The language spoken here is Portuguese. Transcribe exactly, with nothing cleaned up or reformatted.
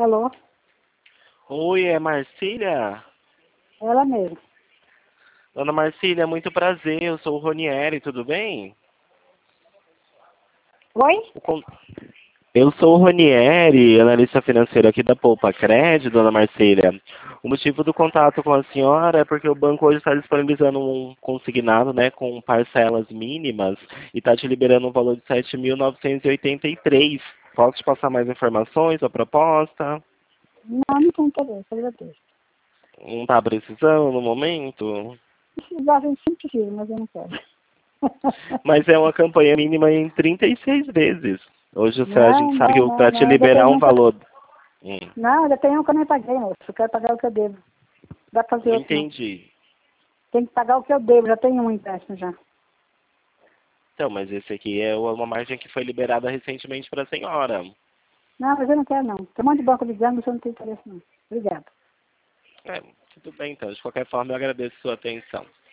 Alô? Oi, é Marcília? Ela mesmo. Dona Marcília, muito prazer, eu sou o Ronieri, tudo bem? Oi? O con- Eu sou o Ronieri, analista financeiro aqui da Poupa Cred, Dona Marcília. O motivo do contato com a senhora é porque o banco hoje está disponibilizando um consignado, né, com parcelas mínimas e está te liberando um valor de sete mil novecentos e oitenta e três. Posso te passar mais informações, a proposta? Não, não tem interesse, agradeço. Não está precisando no momento? Precisar, a gente sempre precisa, mas eu não quero. Mas é uma campanha mínima em trinta e seis vezes. Hoje a Não, gente sabe não, que não, para te não. Ainda liberar tem um um que eu... valor. Hum, Não, ainda tem um que eu nem paguei, moço. Eu quero pagar o que eu devo. Não dá pra fazer não outro, não. entendi. Tem que pagar o que eu devo, já tenho um empréstimo já. Então, mas esse aqui é uma margem que foi liberada recentemente para a senhora. Não, mas eu não quero, não. Tem um monte de banco ligando, mas eu não tenho interesse, não. Obrigada. É, tudo bem, então. De qualquer forma, eu agradeço a sua atenção.